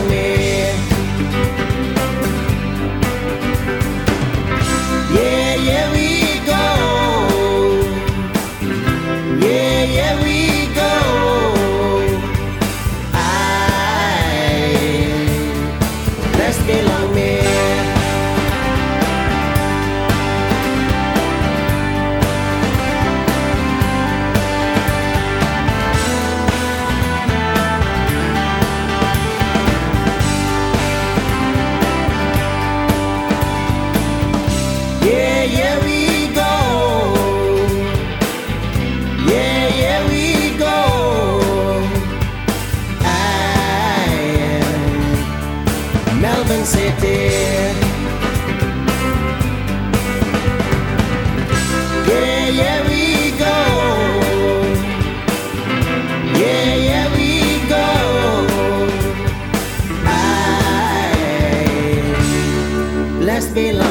belong here. Yeah, yeah, we go. Yeah, yeah, we go. Let's belong here. Yeah, yeah, we go. Yeah, yeah, we go. I am Melbourne City. Yeah, yeah, we go. Yeah, yeah, we go. Let's be